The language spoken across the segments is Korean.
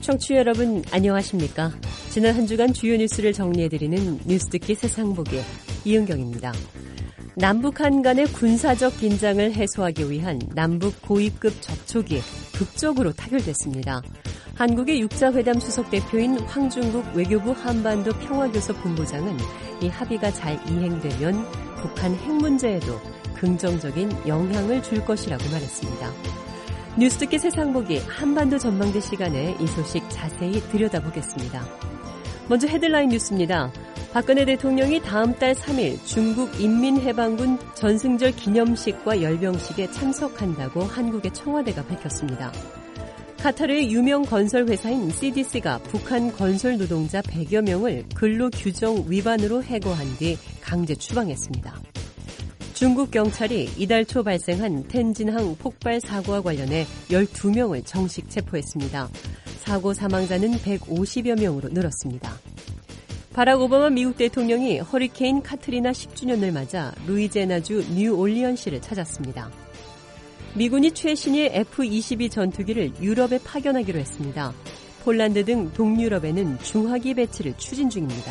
청취자 여러분 안녕하십니까? 지난 한 주간 주요 뉴스를 정리해드리는 뉴스듣기 세상보기 이은경입니다. 남북한 간의 군사적 긴장을 해소하기 위한 남북 고위급 접촉이 극적으로 타결됐습니다. 한국의 육자회담 수석 대표인 황중국 외교부 한반도 평화교섭 본부장은 이 합의가 잘 이행되면 북한 핵 문제에도 긍정적인 영향을 줄 것이라고 말했습니다. 뉴스듣기 세상보기 한반도 전망대 시간에 이 소식 자세히 들여다보겠습니다. 먼저 헤드라인 뉴스입니다. 박근혜 대통령이 다음 달 3일 중국 인민해방군 전승절 기념식과 열병식에 참석한다고 한국의 청와대가 밝혔습니다. 카타르의 유명 건설 회사인 CDC가 북한 건설 노동자 100여 명을 근로규정 위반으로 해고한 뒤 강제 추방했습니다. 중국 경찰이 이달 초 발생한 텐진항 폭발 사고와 관련해 12명을 정식 체포했습니다. 사고 사망자는 150여 명으로 늘었습니다. 바락 오바마 미국 대통령이 허리케인 카트리나 10주년을 맞아 루이지애나주 뉴올리언시를 찾았습니다. 미군이 최신의 F-22 전투기를 유럽에 파견하기로 했습니다. 폴란드 등 동유럽에는 중화기 배치를 추진 중입니다.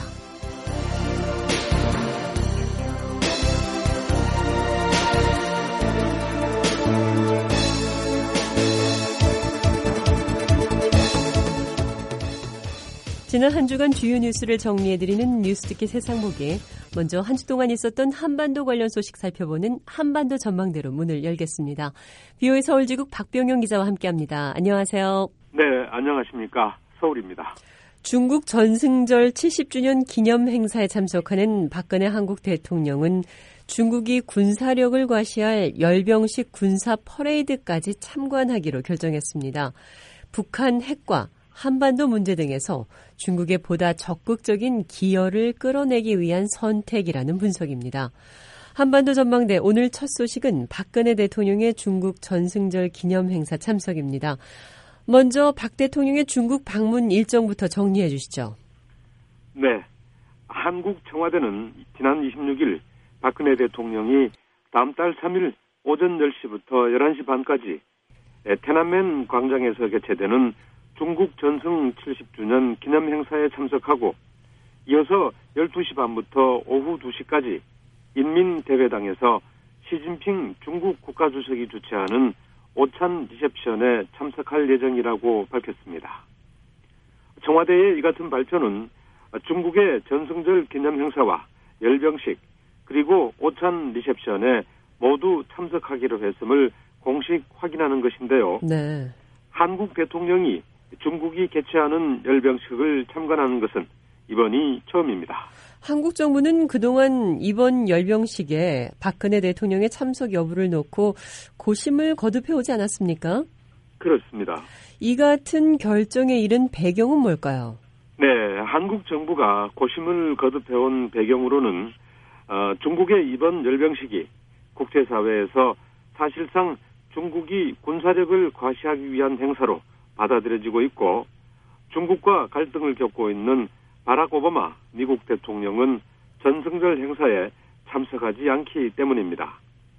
지난 한 주간 주요 뉴스를 정리해드리는 뉴스듣기 세상보기. 먼저 한 주 동안 있었던 한반도 관련 소식 살펴보는 한반도 전망대로 문을 열겠습니다. BOA 서울지국 박병영 기자와 함께합니다. 안녕하세요. 네, 안녕하십니까. 서울입니다. 중국 전승절 70주년 기념 행사에 참석하는 박근혜 한국 대통령은 중국이 군사력을 과시할 열병식 군사 퍼레이드까지 참관하기로 결정했습니다. 북한 핵과 한반도 문제 등에서 중국의 보다 적극적인 기여를 끌어내기 위한 선택이라는 분석입니다. 한반도 전망대 오늘 첫 소식은 박근혜 대통령의 중국 전승절 기념 행사 참석입니다. 먼저 박 대통령의 중국 방문 일정부터 정리해 주시죠. 네, 한국 청와대는 지난 26일 박근혜 대통령이 다음 달 3일 오전 10시부터 11시 반까지 테난멘 광장에서 개최되는 중국 전승 70주년 기념 행사에 참석하고 이어서 12시 반부터 오후 2시까지 인민대회당에서 시진핑 중국 국가주석이 주최하는 오찬 리셉션에 참석할 예정이라고 밝혔습니다. 청와대의 이 같은 발표는 중국의 전승절 기념 행사와 열병식 그리고 오찬 리셉션에 모두 참석하기로 했음을 공식 확인하는 것인데요. 네. 한국 대통령이 중국이 개최하는 열병식을 참관하는 것은 이번이 처음입니다. 한국 정부는 그동안 이번 열병식에 박근혜 대통령의 참석 여부를 놓고 고심을 거듭해오지 않았습니까? 그렇습니다. 이 같은 결정에 이른 배경은 뭘까요? 네, 한국 정부가 고심을 거듭해온 배경으로는 중국의 이번 열병식이 국제사회에서 사실상 중국이 군사력을 과시하기 위한 행사로 받아들여지고 있고 중국과 갈등을 겪고 있는 바락 오바마 미국 대통령은 전승절 행사에 참석하지 않기 때문입니다.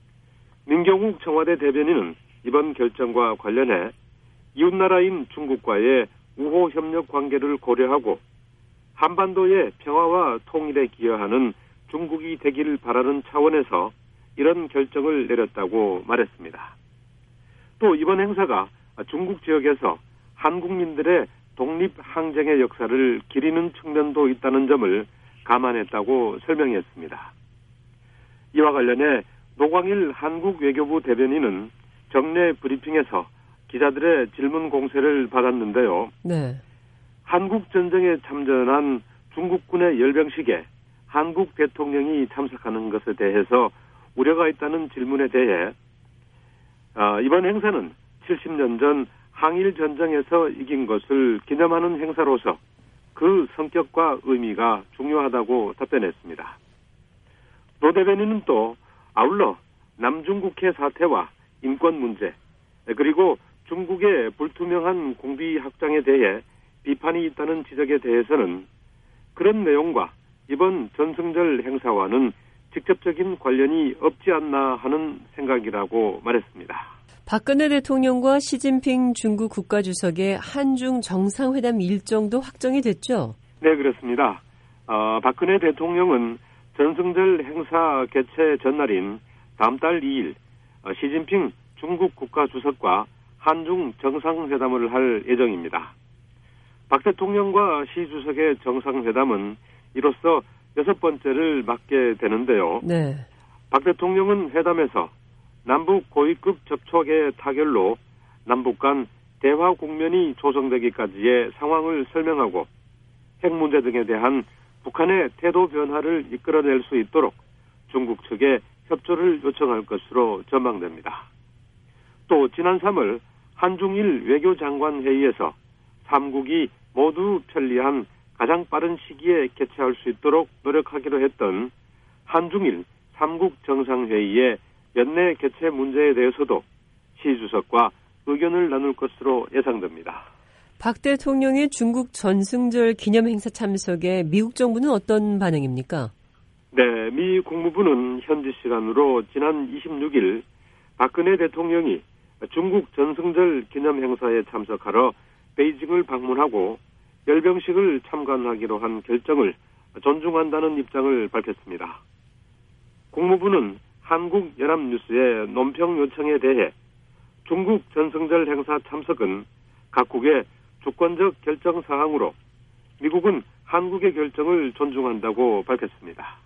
민경욱 청와대 대변인은 이번 결정과 관련해 이웃나라인 중국과의 우호 협력 관계를 고려하고 한반도의 평화와 통일에 기여하는 중국이 되기를 바라는 차원에서 이런 결정을 내렸다고 말했습니다. 또 이번 행사가 중국 지역에서 한국민들의 독립항쟁의 역사를 기리는 측면도 있다는 점을 감안했다고 설명했습니다. 이와 관련해 노광일 한국 외교부 대변인은 정례 브리핑에서 기자들의 질문 공세를 받았는데요. 네. 한국 전쟁에 참전한 중국군의 열병식에 한국 대통령이 참석하는 것에 대해서 우려가 있다는 질문에 대해 이번 행사는 70년 전 항일 전쟁에서 이긴 것을 기념하는 행사로서 그 성격과 의미가 중요하다고 답변했습니다. 노 대변인은 또 아울러 남중국해 사태와 인권 문제 그리고 중국의 불투명한 공비 확장에 대해 비판이 있다는 지적에 대해서는 그런 내용과 이번 전승절 행사와는 직접적인 관련이 없지 않나 하는 생각이라고 말했습니다. 박근혜 대통령과 시진핑 중국 국가주석의 한중 정상회담 일정도 확정이 됐죠? 네, 그렇습니다. 박근혜 대통령은 전승절 행사 개최 전날인 다음 달 2일 시진핑 중국 국가주석과 한중 정상회담을 할 예정입니다. 박 대통령과 시 주석의 정상회담은 이로써 6번째를 맡게 되는데요. 네. 박 대통령은 회담에서 남북 고위급 접촉의 타결로 남북 간 대화 국면이 조성되기까지의 상황을 설명하고 핵 문제 등에 대한 북한의 태도 변화를 이끌어낼 수 있도록 중국 측에 협조를 요청할 것으로 전망됩니다. 또 지난 3월 한중일 외교장관 회의에서 3국이 모두 편리한 가장 빠른 시기에 개최할 수 있도록 노력하기로 했던 한중일 3국 정상회의의 연내 개최 문제에 대해서도 시 주석과 의견을 나눌 것으로 예상됩니다. 박 대통령의 중국 전승절 기념행사 참석에 미국 정부는 어떤 반응입니까? 네, 미 국무부는 현지 시간으로 지난 26일 박근혜 대통령이 중국 전승절 기념행사에 참석하러 베이징을 방문하고 열병식을 참관하기로 한 결정을 존중한다는 입장을 밝혔습니다. 국무부는 한국연합뉴스의 논평 요청에 대해 중국 전승절 행사 참석은 각국의 주권적 결정 사항으로 미국은 한국의 결정을 존중한다고 밝혔습니다.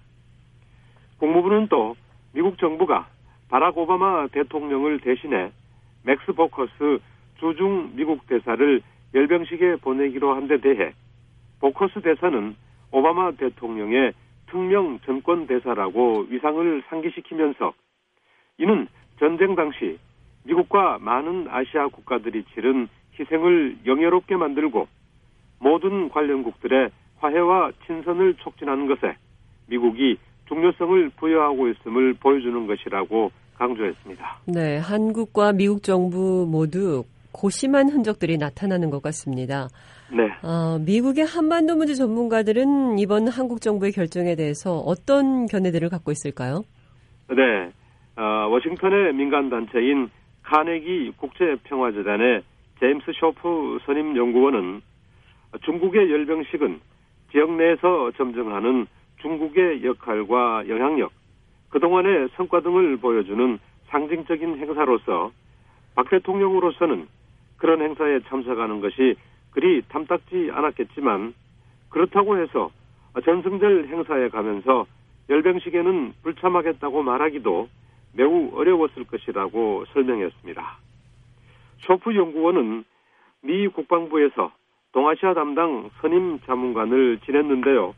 국무부는 또 미국 정부가 바락 오바마 대통령을 대신해 맥스 보커스 주중 미국 대사를 열병식에 보내기로 한 데 대해 보커스 대사는 오바마 대통령의 특명 전권 대사라고 위상을 상기시키면서 이는 전쟁 당시 미국과 많은 아시아 국가들이 치른 희생을 영예롭게 만들고 모든 관련국들의 화해와 친선을 촉진하는 것에 미국이 중요성을 부여하고 있음을 보여주는 것이라고 강조했습니다. 네, 한국과 미국 정부 모두 고심한 흔적들이 나타나는 것 같습니다. 네. 미국의 한반도 문제 전문가들은 이번 한국 정부의 결정에 대해서 어떤 견해들을 갖고 있을까요? 네, 워싱턴의 민간단체인 카네기 국제평화재단의 제임스 쇼프 선임연구원은 중국의 열병식은 지역 내에서 점증하는 중국의 역할과 영향력, 그동안의 성과 등을 보여주는 상징적인 행사로서 박 대통령으로서는 그런 행사에 참석하는 것이 그리 탐탁지 않았겠지만 그렇다고 해서 전승절 행사에 가면서 열병식에는 불참하겠다고 말하기도 매우 어려웠을 것이라고 설명했습니다. 쇼프 연구원은 미 국방부에서 동아시아 담당 선임 자문관을 지냈는데요.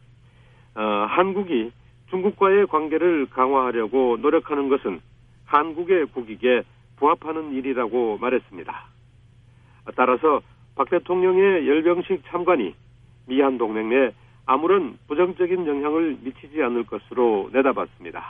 한국이 중국과의 관계를 강화하려고 노력하는 것은 한국의 국익에 부합하는 일이라고 말했습니다. 따라서 박 대통령의 열병식 참관이 미한 동맹 내 아무런 부정적인 영향을 미치지 않을 것으로 내다봤습니다.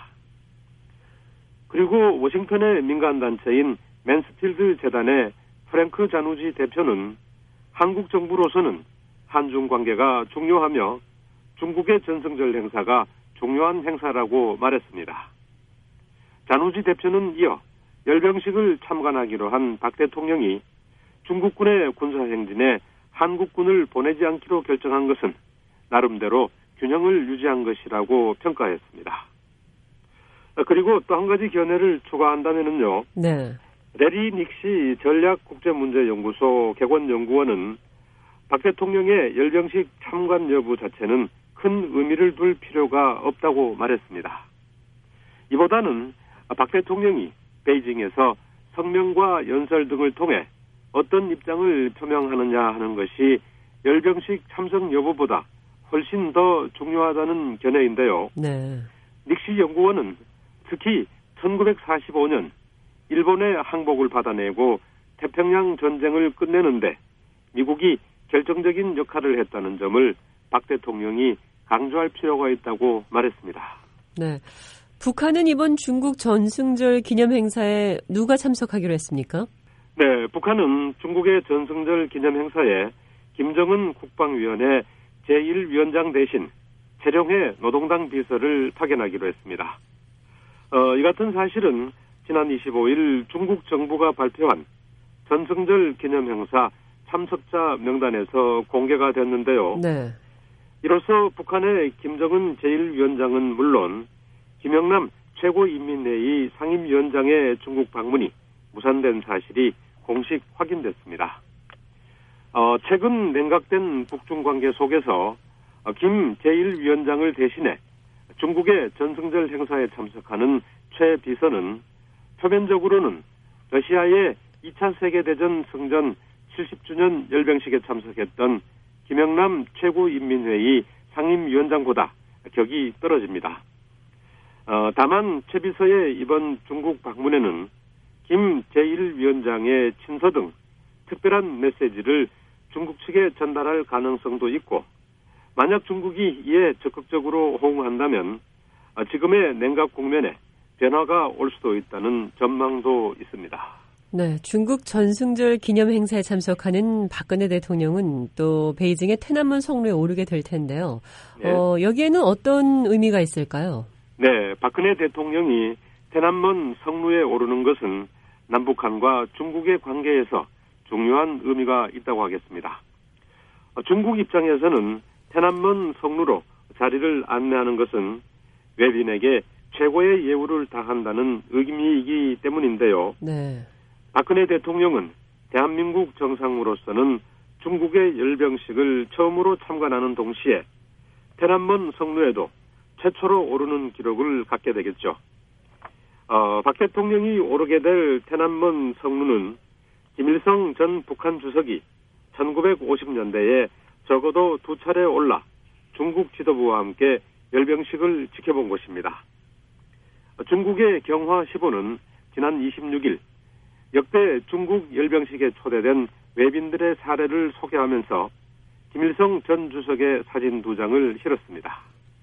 그리고 워싱턴의 민간단체인 맨스필드 재단의 프랭크 자누지 대표는 한국 정부로서는 한중 관계가 중요하며 중국의 전승절 행사가 중요한 행사라고 말했습니다. 자누지 대표는 이어 열병식을 참관하기로 한 박 대통령이 중국군의 군사행진에 한국군을 보내지 않기로 결정한 것은 나름대로 균형을 유지한 것이라고 평가했습니다. 그리고 또 한 가지 견해를 추가한다면요. 네. 레리 닉시 전략국제문제연구소 객원연구원은 박 대통령의 열병식 참관 여부 자체는 큰 의미를 둘 필요가 없다고 말했습니다. 이보다는 박 대통령이 베이징에서 성명과 연설 등을 통해 어떤 입장을 표명하느냐 하는 것이 열병식 참석 여부보다 훨씬 더 중요하다는 견해인데요. 네. 닉시 연구원은 특히 1945년 일본의 항복을 받아내고 태평양 전쟁을 끝내는데 미국이 결정적인 역할을 했다는 점을 박 대통령이 강조할 필요가 있다고 말했습니다. 네. 북한은 이번 중국 전승절 기념행사에 누가 참석하기로 했습니까? 네, 북한은 중국의 전승절 기념행사에 김정은 국방위원회 제1위원장 대신 최룡해 노동당 비서를 파견하기로 했습니다. 이 같은 사실은 지난 25일 중국 정부가 발표한 전승절 기념행사 참석자 명단에서 공개가 됐는데요. 네. 이로써 북한의 김정은 제1위원장은 물론 김영남 최고인민회의 상임위원장의 중국 방문이 무산된 사실이 공식 확인됐습니다. 최근 냉각된 북중 관계 속에서 김 제1위원장을 대신해 중국의 전승절 행사에 참석하는 최 비서는 표면적으로는 러시아의 2차 세계대전 승전 70주년 열병식에 참석했던 김영남 최고인민회의 상임위원장보다 격이 떨어집니다. 다만 최 비서의 이번 중국 방문에는 김 제1위원장의 친서 등 특별한 메시지를 중국 측에 전달할 가능성도 있고, 만약 중국이 이에 적극적으로 호응한다면 지금의 냉각 국면에 변화가 올 수도 있다는 전망도 있습니다. 네, 중국 전승절 기념 행사에 참석하는 박근혜 대통령은 또 베이징의天安문 성루에 오르게 될 텐데요. 네. 여기에는 어떤 의미가 있을까요? 네, 박근혜 대통령이天安문 성루에 오르는 것은 남북한과 중국의 관계에서 중요한 의미가 있다고 하겠습니다. 중국 입장에서는天安문 성루로 자리를 안내하는 것은 외빈에게 최고의 예우를 다한다는 의미이기 때문인데요. 네. 박근혜 대통령은 대한민국 정상으로서는 중국의 열병식을 처음으로 참관하는 동시에天安문 성루에도 최초로 오르는 기록을 갖게 되겠죠. 박 대통령이 오르게 될天安문 성루는 김일성 전 북한 주석이 1950년대에 적어도 2차례 올라 중국 지도부와 함께 열병식을 지켜본 곳입니다. 중국의 경화 15는 지난 26일 역대 중국 열병식에 초대된 외빈들의 사례를 소개하면서 김일성 전 주석의 사진 2장을 실었습니다.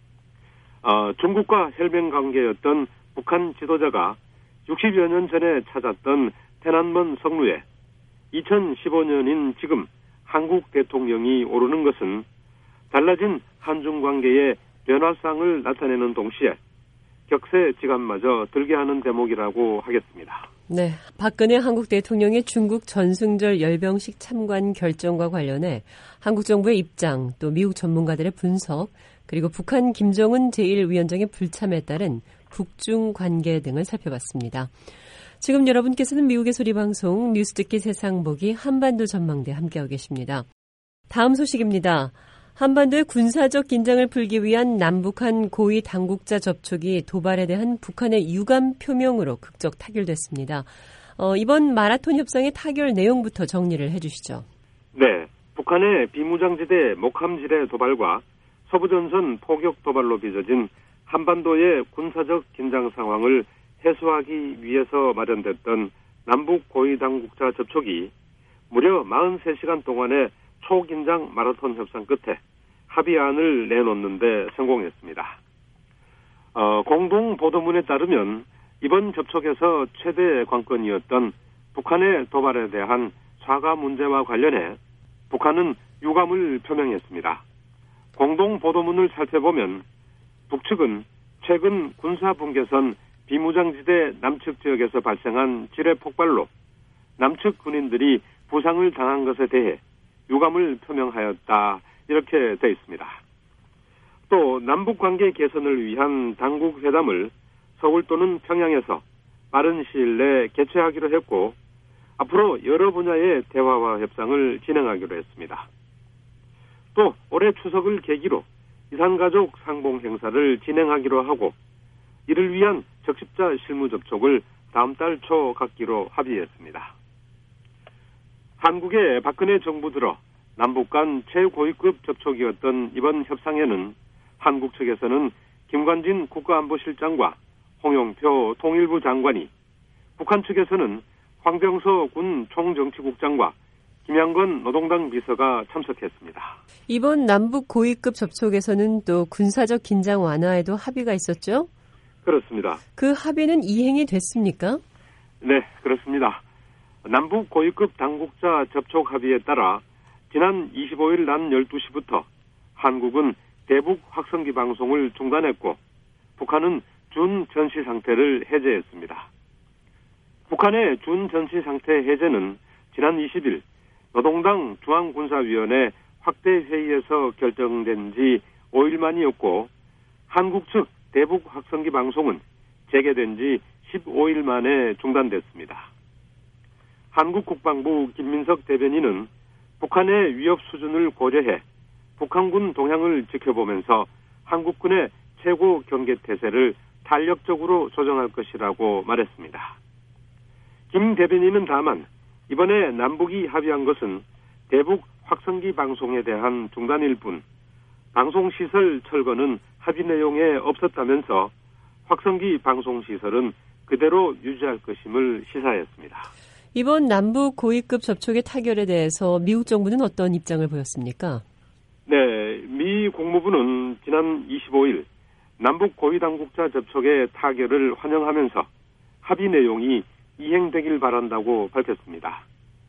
중국과 혈맹 관계였던 북한 지도자가 60여 년 전에 찾았던天安문 성루에 2015년인 지금 한국 대통령이 오르는 것은 달라진 한중 관계의 변화상을 나타내는 동시에 격세지감마저 들게 하는 대목이라고 하겠습니다. 네, 박근혜 한국 대통령의 중국 전승절 열병식 참관 결정과 관련해 한국 정부의 입장, 또 미국 전문가들의 분석, 그리고 북한 김정은 제1위원장의 불참에 따른 북중 관계 등을 살펴봤습니다. 지금 여러분께서는 미국의 소리방송 뉴스 듣기 세상 보기 한반도 전망대 함께하고 계십니다. 다음 소식입니다. 한반도의 군사적 긴장을 풀기 위한 남북한 고위 당국자 접촉이 도발에 대한 북한의 유감 표명으로 극적 타결됐습니다. 이번 마라톤 협상의 타결 내용부터 정리를 해주시죠. 네, 북한의 비무장지대 목함지뢰 도발과 서부전선 포격 도발로 빚어진 한반도의 군사적 긴장 상황을 해소하기 위해서 마련됐던 남북 고위 당국자 접촉이 무려 43시간 동안의 초긴장 마라톤 협상 끝에 합의안을 내놓는데 성공했습니다. 공동 보도문에 따르면 이번 접촉에서 최대 관건이었던 북한의 도발에 대한 사과 문제와 관련해 북한은 유감을 표명했습니다. 공동 보도문을 살펴보면 북측은 최근 군사분계선 비무장지대 남측 지역에서 발생한 지뢰 폭발로 남측 군인들이 부상을 당한 것에 대해 유감을 표명하였다, 이렇게 되어 있습니다. 또 남북관계 개선을 위한 당국 회담을 서울 또는 평양에서 빠른 시일 내에 개최하기로 했고, 앞으로 여러 분야의 대화와 협상을 진행하기로 했습니다. 또 올해 추석을 계기로 이산가족 상봉 행사를 진행하기로 하고, 이를 위한 적십자 실무 접촉을 다음 달 초 갖기로 합의했습니다. 한국의 박근혜 정부 들어 남북 간 최고위급 접촉이었던 이번 협상에는 한국 측에서는 김관진 국가안보실장과 홍영표 통일부 장관이, 북한 측에서는 황병서 군 총정치국장과 김양건 노동당 비서가 참석했습니다. 이번 남북 고위급 접촉에서는 또 군사적 긴장 완화에도 합의가 있었죠? 그렇습니다. 그 합의는 이행이 됐습니까? 네, 그렇습니다. 남북 고위급 당국자 접촉 합의에 따라 지난 25일 낮 12시부터 한국은 대북 확성기 방송을 중단했고, 북한은 준 전시 상태를 해제했습니다. 북한의 준전시 상태 해제는 지난 20일 노동당 중앙군사위원회 확대 회의에서 결정된 지 5일 만이었고 한국 측 대북 확성기 방송은 재개된 지 15일 만에 중단됐습니다. 한국 국방부 김민석 대변인은 북한의 위협 수준을 고려해 북한군 동향을 지켜보면서 한국군의 최고 경계 태세를 탄력적으로 조정할 것이라고 말했습니다. 김 대변인은 다만 이번에 남북이 합의한 것은 대북 확성기 방송에 대한 중단일 뿐 방송시설 철거는 합의 내용에 없었다면서 확성기 방송시설은 그대로 유지할 것임을 시사했습니다. 이번 남북 고위급 접촉의 타결에 대해서 미국 정부는 어떤 입장을 보였습니까? 네, 미 국무부는 지난 25일 남북 고위당국자 접촉의 타결을 환영하면서 합의 내용이 이행되길 바란다고 밝혔습니다.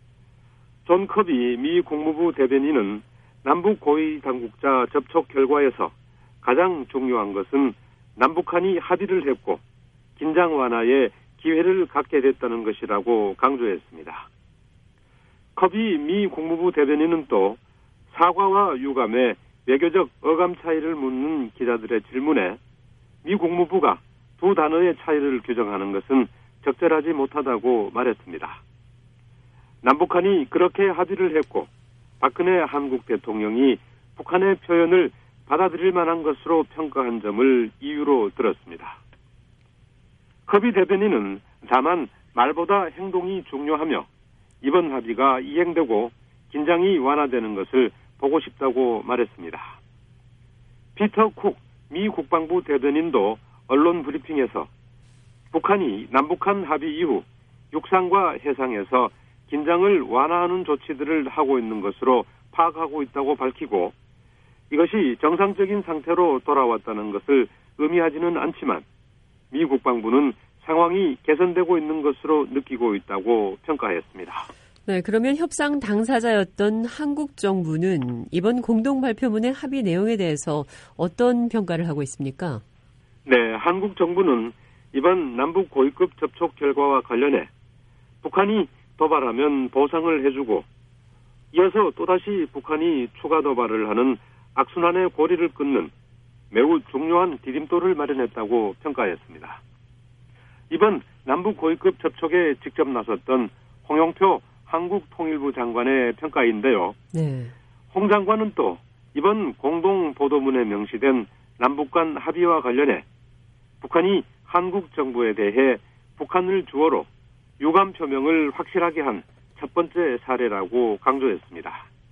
존 커비 미 국무부 대변인은 남북 고위당국자 접촉 결과에서 가장 중요한 것은 남북한이 합의를 했고 긴장 완화에 기회를 갖게 됐다는 것이라고 강조했습니다. 커비 미 국무부 대변인은 또 사과와 유감의 외교적 어감 차이를 묻는 기자들의 질문에 미 국무부가 두 단어의 차이를 규정하는 것은 적절하지 못하다고 말했습니다. 남북한이 그렇게 합의를 했고 박근혜 한국 대통령이 북한의 표현을 받아들일 만한 것으로 평가한 점을 이유로 들었습니다. 커비 대변인은 다만 말보다 행동이 중요하며 이번 합의가 이행되고 긴장이 완화되는 것을 보고 싶다고 말했습니다. 피터 쿡 미 국방부 대변인도 언론 브리핑에서 북한이 남북한 합의 이후 육상과 해상에서 긴장을 완화하는 조치들을 하고 있는 것으로 파악하고 있다고 밝히고 이것이 정상적인 상태로 돌아왔다는 것을 의미하지는 않지만 미 국방부는 상황이 개선되고 있는 것으로 느끼고 있다고 평가했습니다. 네, 그러면 협상 당사자였던 한국 정부는 이번 공동 발표문의 합의 내용에 대해서 어떤 평가를 하고 있습니까? 네, 한국 정부는 이번 남북 고위급 접촉 결과와 관련해 북한이 도발하면 보상을 해주고 이어서 또다시 북한이 추가 도발을 하는 악순환의 고리를 끊는 매우 중요한 디딤돌을 마련했다고 평가했습니다. 이번 남북 고위급 접촉에 직접 나섰던 홍영표 한국통일부 장관의 평가인데요. 네. 홍 장관은 또 이번 공동보도문에 명시된 남북 간 합의와 관련해 북한이 한국 정부에 대해 북한을 주어로 유감 표명을 확실하게 한 첫 번째 사례라고 강조했습니다.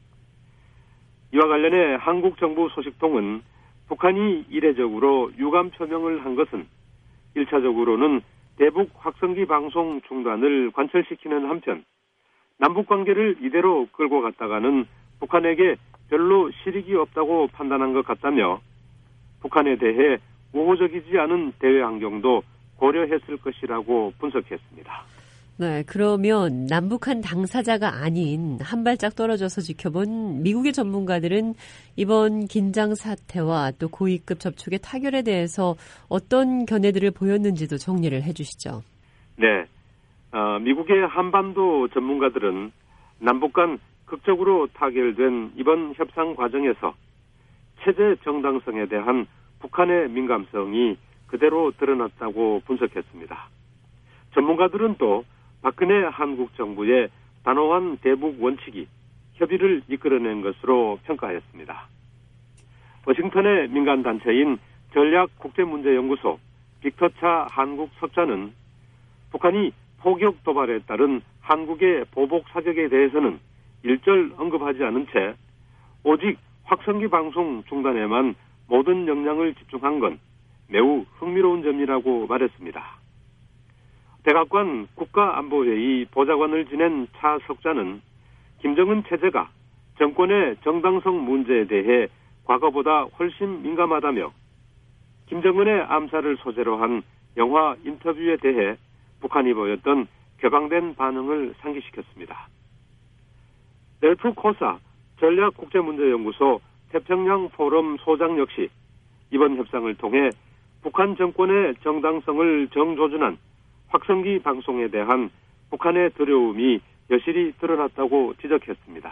이와 관련해 한국 정부 소식통은 북한이 이례적으로 유감 표명을 한 것은 1차적으로는 대북 확성기 방송 중단을 관철시키는 한편 남북관계를 이대로 끌고 갔다가는 북한에게 별로 실익이 없다고 판단한 것 같다며 북한에 대해 우호적이지 않은 대외 환경도 고려했을 것이라고 분석했습니다. 네, 그러면 남북한 당사자가 아닌 한 발짝 떨어져서 지켜본 미국의 전문가들은 이번 긴장 사태와 또 고위급 접촉의 타결에 대해서 어떤 견해들을 보였는지도 정리를 해주시죠. 네, 미국의 한반도 전문가들은 남북 간 극적으로 타결된 이번 협상 과정에서 체제 정당성에 대한 북한의 민감성이 그대로 드러났다고 분석했습니다. 전문가들은 또 박근혜 한국 정부의 단호한 대북 원칙이 협의를 이끌어낸 것으로 평가했습니다. 워싱턴의 민간단체인 전략국제문제연구소 빅터차 한국 석좌는 북한이 포격 도발에 따른 한국의 보복 사격에 대해서는 일절 언급하지 않은 채 오직 확성기 방송 중단에만 모든 역량을 집중한 건 매우 흥미로운 점이라고 말했습니다. 백악관 국가안보회의 보좌관을 지낸 차 석좌는 김정은 체제가 정권의 정당성 문제에 대해 과거보다 훨씬 민감하다며 김정은의 암살을 소재로 한 영화 인터뷰에 대해 북한이 보였던 격앙된 반응을 상기시켰습니다. 넬프 코사 전략국제문제연구소 태평양 포럼 소장 역시 이번 협상을 통해 북한 정권의 정당성을 정조준한 확성기 방송에 대한 북한의 두려움이 여실히 드러났다고 지적했습니다.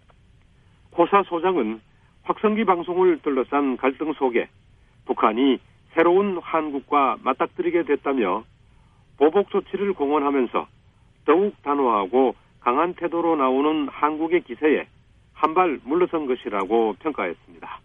코사 소장은 확성기 방송을 둘러싼 갈등 속에 북한이 새로운 한국과 맞닥뜨리게 됐다며 보복 조치를 공언하면서 더욱 단호하고 강한 태도로 나오는 한국의 기세에 한 발 물러선 것이라고 평가했습니다.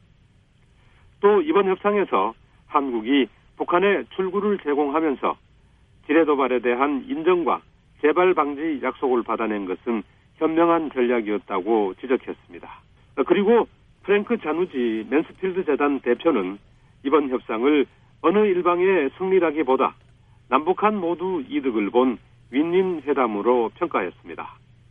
또 이번 협상에서 한국이 북한에 출구를 제공하면서 지뢰 도발에 대한 인정과 재발 방지 약속을 받아낸 것은 현명한 전략이었다고 지적했습니다. 그리고 프랭크 자누지 맨스필드 재단 대표는 이번 협상을 어느 일방의 승리라기보다 남북한 모두 이득을 본 윈윈 회담으로 평가했습니다.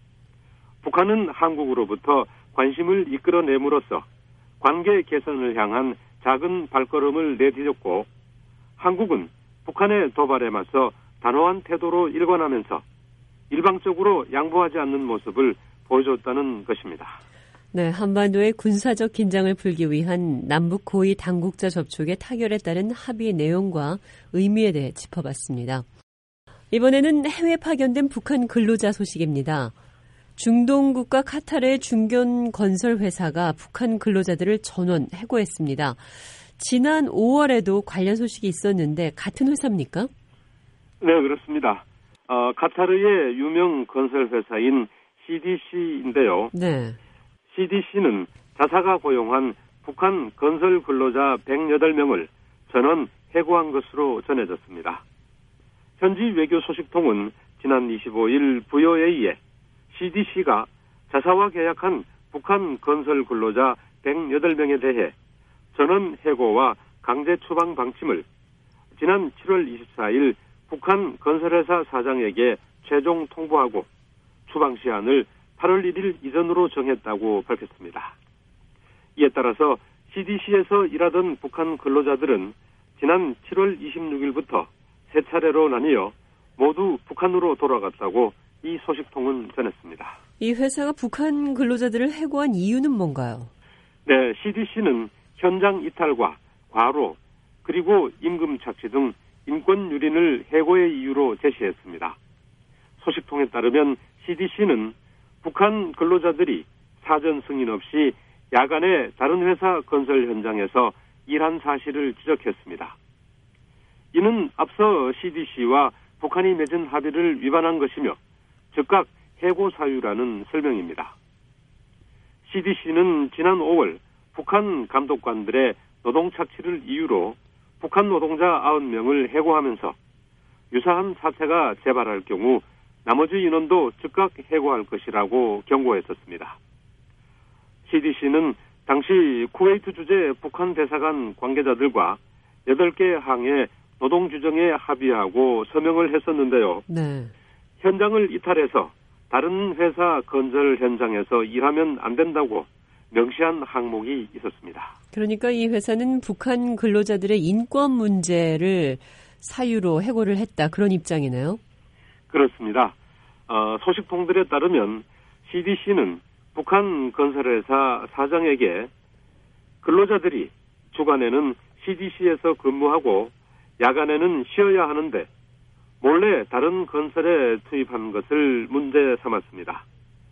북한은 한국으로부터 관심을 이끌어냄으로써 관계 개선을 향한 작은 발걸음을 내디뎠고 한국은 북한의 도발에 맞서 단호한 태도로 일관하면서 일방적으로 양보하지 않는 모습을 보여줬다는 것입니다. 네, 한반도의 군사적 긴장을 풀기 위한 남북 고위 당국자 접촉의 타결에 따른 합의 내용과 의미에 대해 짚어봤습니다. 이번에는 해외 파견된 북한 근로자 소식입니다. 중동 국가 카타르의 중견 건설 회사가 북한 근로자들을 전원 해고했습니다. 지난 5월에도 관련 소식이 있었는데 같은 회사입니까? 네, 그렇습니다. 카타르의 유명 건설 회사인 CDC인데요. 네. CDC는 자사가 고용한 북한 건설 근로자 108명을 전원 해고한 것으로 전해졌습니다. 현지 외교 소식통은 지난 25일 부여에 의해 CDC가 자사와 계약한 북한 건설 근로자 108명에 대해 전원 해고와 강제 추방 방침을 지난 7월 24일 북한 건설회사 사장에게 최종 통보하고 추방 시한을 8월 1일 이전으로 정했다고 밝혔습니다. 이에 따라서 CDC에서 일하던 북한 근로자들은 지난 7월 26일부터 세 차례로 나뉘어 모두 북한으로 돌아갔다고 이 소식통은 전했습니다. 이 회사가 북한 근로자들을 해고한 이유는 뭔가요? 네, CDC는 현장 이탈과 과로 그리고 임금 착취 등 인권 유린을 해고의 이유로 제시했습니다. 소식통에 따르면 CDC는 북한 근로자들이 사전 승인 없이 야간에 다른 회사 건설 현장에서 일한 사실을 지적했습니다. 이는 앞서 CDC와 북한이 맺은 합의를 위반한 것이며 즉각 해고 사유라는 설명입니다. CDC는 지난 5월 북한 감독관들의 노동 착취를 이유로 북한 노동자 90명을 해고하면서 유사한 사태가 재발할 경우 나머지 인원도 즉각 해고할 것이라고 경고했었습니다. CDC는 당시 쿠웨이트 주재 북한 대사관 관계자들과 8개 항의 노동 규정에 합의하고 서명을 했었는데요. 네. 현장을 이탈해서 다른 회사 건설 현장에서 일하면 안 된다고 명시한 항목이 있었습니다. 그러니까 이 회사는 북한 근로자들의 인권 문제를 사유로 해고를 했다. 그런 입장이네요. 그렇습니다. 소식통들에 따르면 CDC는 북한 건설회사 사장에게 근로자들이 주간에는 CDC에서 근무하고 야간에는 쉬어야 하는데 몰래 다른 건설에 투입한 것을 문제 삼았습니다.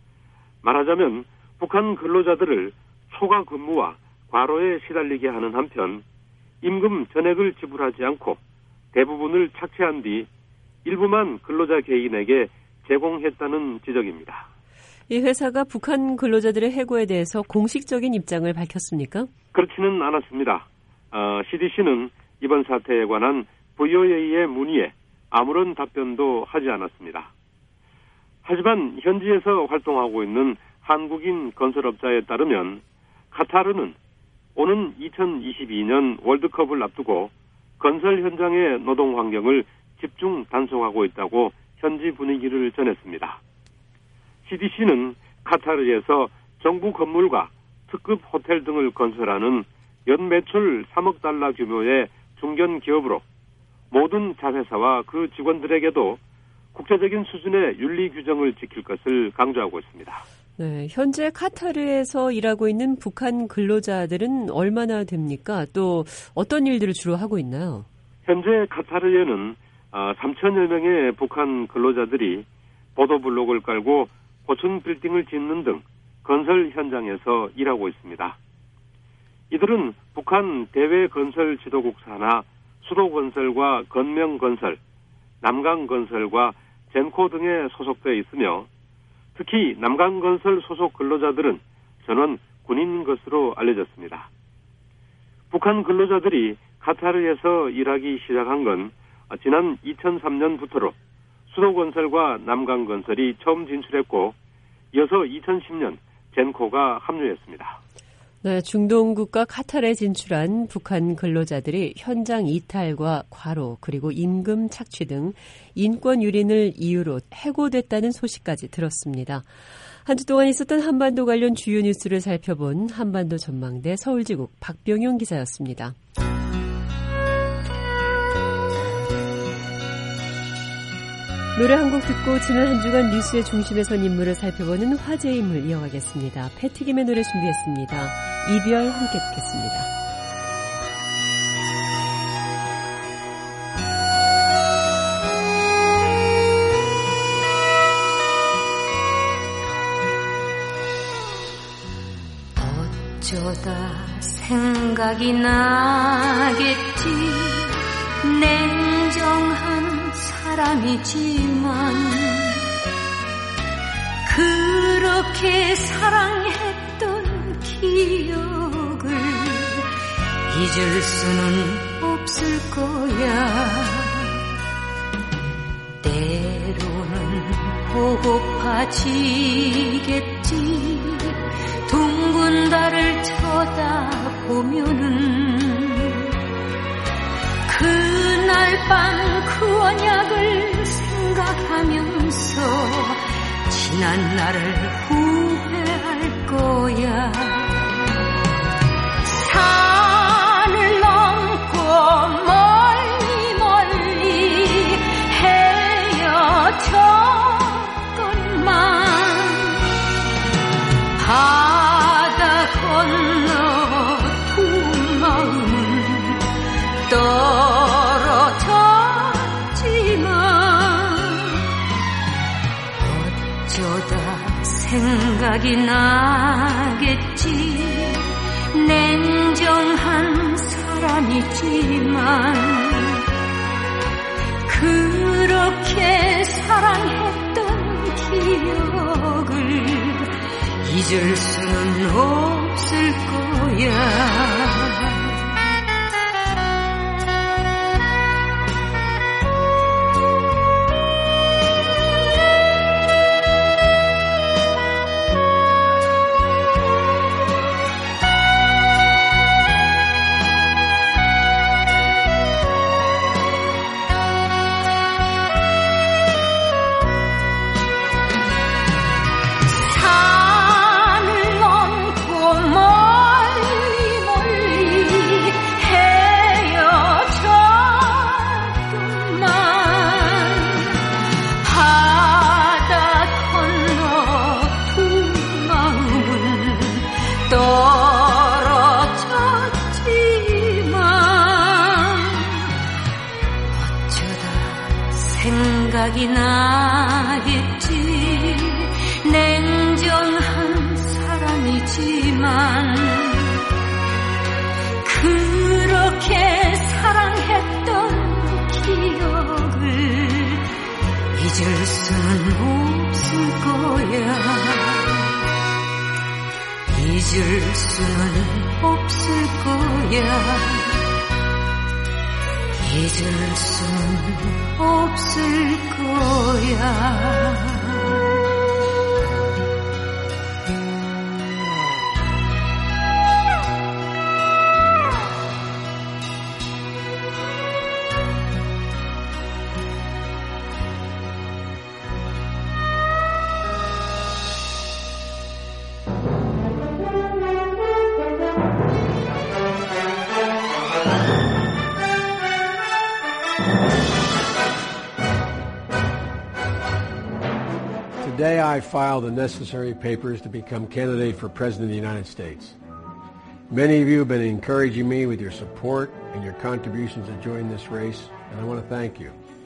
말하자면 북한 근로자들을 초과 근무와 과로에 시달리게 하는 한편 임금 전액을 지불하지 않고 대부분을 착취한 뒤 일부만 근로자 개인에게 제공했다는 지적입니다. 이 회사가 북한 근로자들의 해고에 대해서 공식적인 입장을 밝혔습니까? 그렇지는 않았습니다. CDC는 이번 사태에 관한 VOA의 문의에 아무런 답변도 하지 않았습니다. 하지만 현지에서 활동하고 있는 한국인 건설업자에 따르면 카타르는 오는 2022년 월드컵을 앞두고 건설 현장의 노동 환경을 집중 단속하고 있다고 현지 분위기를 전했습니다. CDC는 카타르에서 정부 건물과 특급 호텔 등을 건설하는 연 매출 3억 달러 규모의 중견 기업으로 모든 자회사와 그 직원들에게도 국제적인 수준의 윤리 규정을 지킬 것을 강조하고 있습니다. 네, 현재 카타르에서 일하고 있는 북한 근로자들은 얼마나 됩니까? 또 어떤 일들을 주로 하고 있나요? 현재 카타르에는 3천여 명의 북한 근로자들이 보도블록을 깔고 고층 빌딩을 짓는 등 건설 현장에서 일하고 있습니다. 이들은 북한 대외건설지도국 산하 수도건설과 건명건설, 남강건설과 젠코 등에 소속되어 있으며 특히 남강건설 소속 근로자들은 전원 군인인 것으로 알려졌습니다. 북한 근로자들이 카타르에서 일하기 시작한 건 지난 2003년부터로 수도건설과 남강건설이 처음 진출했고 이어서 2010년 젠코가 합류했습니다. 네, 중동 국가 카타르에 진출한 북한 근로자들이 현장 이탈과 과로 그리고 임금 착취 등 인권 유린을 이유로 해고됐다는 소식까지 들었습니다. 한 주 동안 있었던 한반도 관련 주요 뉴스를 살펴본 한반도 전망대 서울지국 박병용 기자였습니다. 노래 한 곡 듣고 지난 한 주간 뉴스의 중심에 선 인물을 살펴보는 화제의 인물 이어가겠습니다. 패티김의 노래 준비했습니다. 이별 함께 듣겠습니다. 어쩌다 생각이 나겠지 냉정한 사람이지만 그렇게 사랑했던 기억을 잊을 수는 없을 거야. 때로는 호흡하지겠지. 둥근 달을 쳐다보면은 그날 밤 그 언약을 생각하면서 지난 날을 후회할 거야. 산을 넘고 멀리 멀리 헤어졌건만 바다 건너 두 마음은 떨어졌지만 어쩌다 생각이 나겠지. 냉정한 사람이지만 그렇게 사랑했던 기억을 잊을 수는 없을 거야. 생각이 나겠지. 냉정한 사람이지만 그렇게 사랑했던 기억을 잊을 수는 없을 거야. 잊을 수는 없을 거야. 잊을 수는 없을 거야. Today I filed the necessary papers to become candidate for President of the United States. Many of you have been encouraging me with your support and your contributions to join this race, and I want to thank you.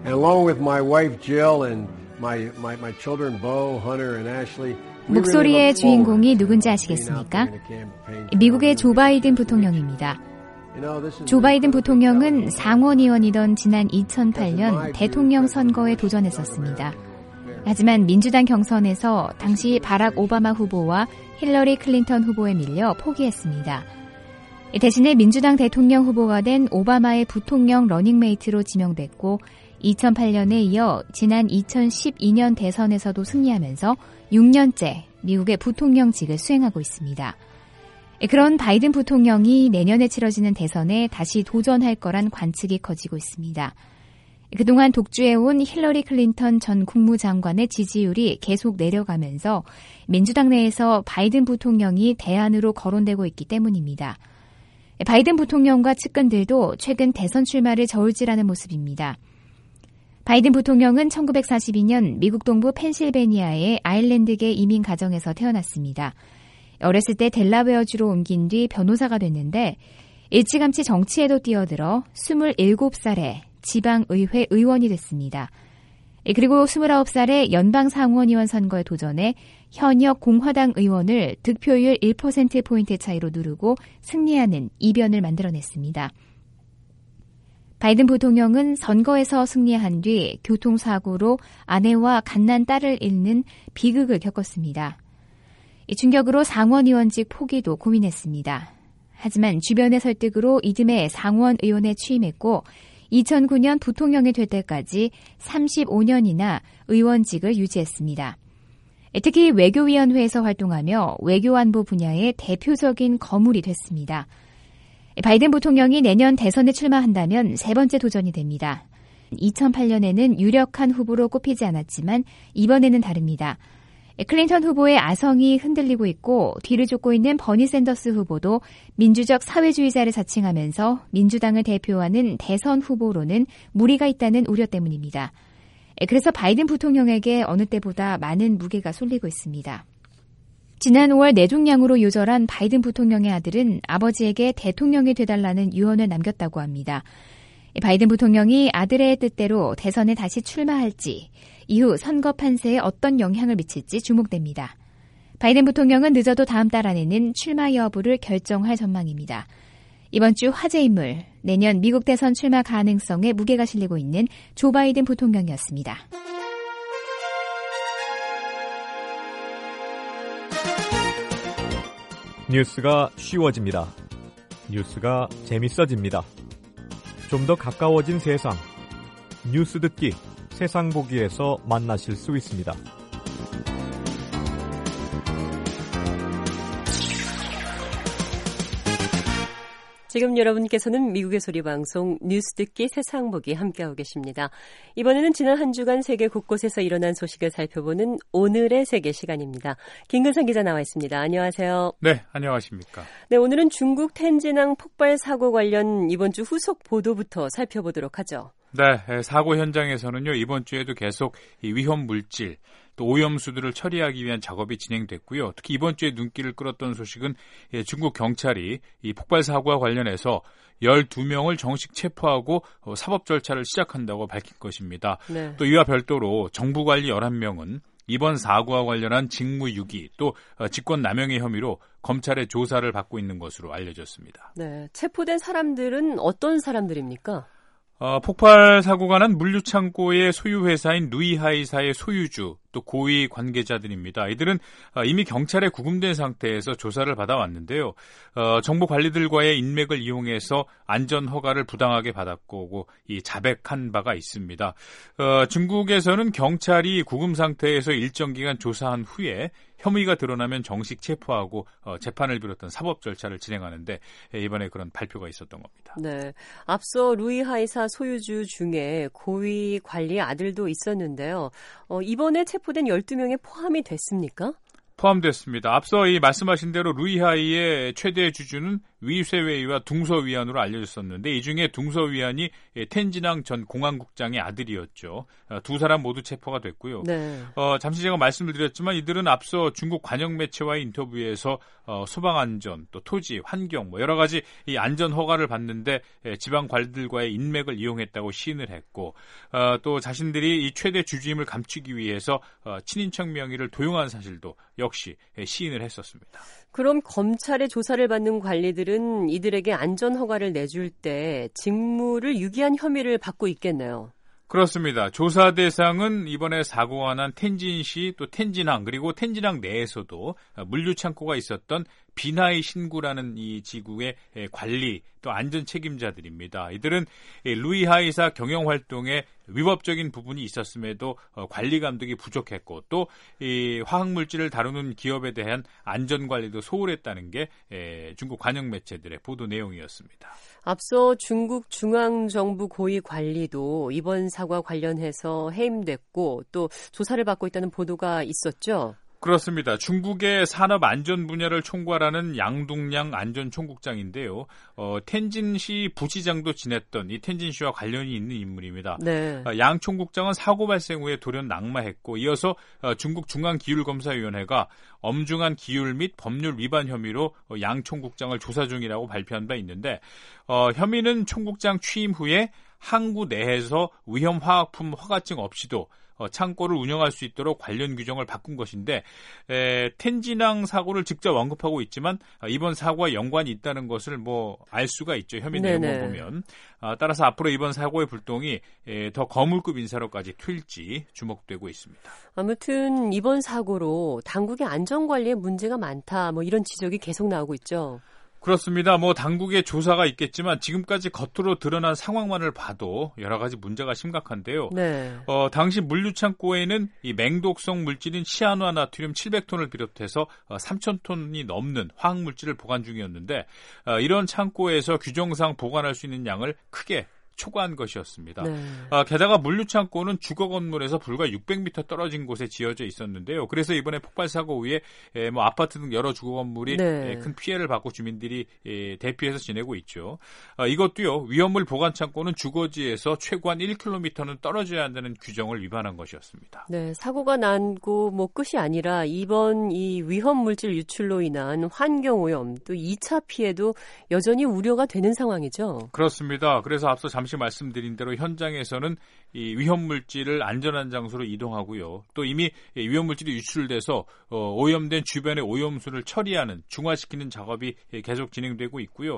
And along with my wife Jill and my children Bo, Hunter, and Ashley. 목소리의 주인공이 누군지 아시겠습니까? 미국의 조 바이든 부통령입니다. 조 바이든 부통령은 상원의원이던 지난 2008년 대통령 선거에 도전했었습니다. 하지만 민주당 경선에서 당시 바락 오바마 후보와 힐러리 클린턴 후보에 밀려 포기했습니다. 대신에 민주당 대통령 후보가 된 오바마의 부통령 러닝메이트로 지명됐고 2008년에 이어 지난 2012년 대선에서도 승리하면서 6년째 미국의 부통령직을 수행하고 있습니다. 그런 바이든 부통령이 내년에 치러지는 대선에 다시 도전할 거란 관측이 커지고 있습니다. 그동안 독주해온 힐러리 클린턴 전 국무장관의 지지율이 계속 내려가면서 민주당 내에서 바이든 부통령이 대안으로 거론되고 있기 때문입니다. 바이든 부통령과 측근들도 최근 대선 출마를 저울질하는 모습입니다. 바이든 부통령은 1942년 미국 동부 펜실베니아의 아일랜드계 이민 가정에서 태어났습니다. 어렸을 때 델라웨어주로 옮긴 뒤 변호사가 됐는데 일찌감치 정치에도 뛰어들어 27살에 지방의회 의원이 됐습니다. 그리고 29살에 연방상원의원 선거에 도전해 현역 공화당 의원을 득표율 1%포인트 차이로 누르고 승리하는 이변을 만들어냈습니다. 바이든 부통령은 선거에서 승리한 뒤 교통사고로 아내와 갓난 딸을 잃는 비극을 겪었습니다. 이 충격으로 상원의원직 포기도 고민했습니다. 하지만 주변의 설득으로 이듬해 상원의원에 취임했고 2009년 부통령이 될 때까지 35년이나 의원직을 유지했습니다. 특히 외교위원회에서 활동하며 외교안보 분야의 대표적인 거물이 됐습니다. 바이든 부통령이 내년 대선에 출마한다면 세 번째 도전이 됩니다. 2008년에는 유력한 후보로 꼽히지 않았지만 이번에는 다릅니다. 클린턴 후보의 아성이 흔들리고 있고 뒤를 쫓고 있는 버니 샌더스 후보도 민주적 사회주의자를 자칭하면서 민주당을 대표하는 대선 후보로는 무리가 있다는 우려 때문입니다. 그래서 바이든 부통령에게 어느 때보다 많은 무게가 쏠리고 있습니다. 지난 5월 내종량으로 요절한 바이든 부통령의 아들은 아버지에게 대통령이 되달라는 유언을 남겼다고 합니다. 바이든 부통령이 아들의 뜻대로 대선에 다시 출마할지 이후 선거 판세에 어떤 영향을 미칠지 주목됩니다. 바이든 부통령은 늦어도 다음 달 안에는 출마 여부를 결정할 전망입니다. 이번 주 화제 인물, 내년 미국 대선 출마 가능성에 무게가 실리고 있는 조 바이든 부통령이었습니다. 뉴스가 쉬워집니다. 뉴스가 재밌어집니다. 좀 더 가까워진 세상. 뉴스 듣기, 세상 보기에서 만나실 수 있습니다. 지금 여러분께서는 미국의 소리방송 뉴스 듣기 세상 보기 함께하고 계십니다. 이번에는 지난 한 주간 세계 곳곳에서 일어난 소식을 살펴보는 오늘의 세계 시간입니다. 김근상 기자 나와 있습니다. 안녕하세요. 네, 안녕하십니까. 네, 오늘은 중국 텐진항 폭발 사고 관련 이번 주 후속 보도부터 살펴보도록 하죠. 네, 사고 현장에서는요, 이번 주에도 계속 이 위험 물질, 또 오염수들을 처리하기 위한 작업이 진행됐고요. 특히 이번 주에 눈길을 끌었던 소식은 중국 경찰이 이 폭발 사고와 관련해서 12명을 정식 체포하고 사법 절차를 시작한다고 밝힌 것입니다. 네. 또 이와 별도로 정부 관리 11명은 이번 사고와 관련한 직무유기 또 직권남용의 혐의로 검찰의 조사를 받고 있는 것으로 알려졌습니다. 네, 체포된 사람들은 어떤 사람들입니까? 폭발 사고가 난 물류창고의 소유회사인 루이하이사의 소유주 또 고위 관계자들입니다. 이들은 이미 경찰에 구금된 상태에서 조사를 받아왔는데요. 정부 관리들과의 인맥을 이용해서 안전 허가를 부당하게 받았고 이 자백한 바가 있습니다. 중국에서는 경찰이 구금 상태에서 일정 기간 조사한 후에 혐의가 드러나면 정식 체포하고 재판을 비롯한 사법 절차를 진행하는데 이번에 그런 발표가 있었던 겁니다. 네, 앞서 루이하이사 소유주 중에 고위 관리 아들도 있었는데요. 이번에 체포된 12명에 포함이 됐습니까? 포함됐습니다. 앞서 이 말씀하신 대로 루이하이의 최대 주주는 위세웨이와 둥서위안으로 알려졌었는데 이 중에 둥서위안이 텐진항 전 공항국장의 아들이었죠. 두 사람 모두 체포가 됐고요. 네. 잠시 제가 말씀을 드렸지만 이들은 앞서 중국 관영 매체와의 인터뷰에서 소방안전, 또 토지, 환경 뭐 여러 가지 이 안전 허가를 받는데 지방 관리들과의 인맥을 이용했다고 시인을 했고 또 자신들이 이 최대 주주임을 감추기 위해서 친인척 명의를 도용한 사실도 역시 시인을 했었습니다. 그럼 검찰의 조사를 받는 관리들은 이들에게 안전 허가를 내줄 때 직무를 유기한 혐의를 받고 있겠네요. 그렇습니다. 조사 대상은 이번에 사고가 난 텐진시 또 텐진항 그리고 텐진항 내에서도 물류창고가 있었던 비나이 신구라는 이 지구의 관리 또 안전 책임자들입니다. 이들은 루이하이사 경영활동에 위법적인 부분이 있었음에도 관리 감독이 부족했고 또 이 화학물질을 다루는 기업에 대한 안전관리도 소홀했다는 게 중국 관영 매체들의 보도 내용이었습니다. 앞서 중국 중앙정부 고위 관리도 이번 사고와 관련해서 해임됐고 또 조사를 받고 있다는 보도가 있었죠. 그렇습니다. 중국의 산업 안전 분야를 총괄하는 양동량 안전총국장인데요. 텐진시 부시장도 지냈던 이 텐진시와 관련이 있는 인물입니다. 네. 양 총국장은 사고 발생 후에 돌연 낙마했고 이어서 중국 중앙기율검사위원회가 엄중한 기율 및 법률 위반 혐의로 양 총국장을 조사 중이라고 발표한 바 있는데 혐의는 총국장 취임 후에 항구 내에서 위험 화학품 허가증 없이도 창고를 운영할 수 있도록 관련 규정을 바꾼 것인데 텐진항 사고를 직접 언급하고 있지만 이번 사고와 연관이 있다는 것을 알 수가 있죠. 혐의 내용을 보면. 따라서 앞으로 이번 사고의 불똥이 더 거물급 인사로까지 튈지 주목되고 있습니다. 아무튼 이번 사고로 당국의 안전관리에 문제가 많다 이런 지적이 계속 나오고 있죠. 그렇습니다. 당국의 조사가 있겠지만 지금까지 겉으로 드러난 상황만을 봐도 여러 가지 문제가 심각한데요. 네. 당시 물류창고에는 이 맹독성 물질인 시아누아나트륨 700톤을 비롯해서 3,000톤이 넘는 화학물질을 보관 중이었는데 이런 창고에서 규정상 보관할 수 있는 양을 크게 초과한 것이었습니다. 네. 게다가 물류창고는 주거 건물에서 불과 600m 떨어진 곳에 지어져 있었는데요. 그래서 이번에 폭발 사고 후에 아파트 등 여러 주거 건물이 큰 피해를 받고 주민들이 대피해서 지내고 있죠. 이것도요. 위험물 보관 창고는 주거지에서 최소한 1km는 떨어져야 한다는 규정을 위반한 것이었습니다. 네, 사고가 난고 끝이 아니라 이번 이 위험 물질 유출로 인한 환경 오염 또 2차 피해도 여전히 우려가 되는 상황이죠. 그렇습니다. 그래서 앞서 잠시 말씀드린 대로 현장에서는 이 위험물질을 안전한 장소로 이동하고요. 또 이미 위험물질이 유출돼서 오염된 주변의 오염수를 처리하는 중화시키는 작업이 계속 진행되고 있고요.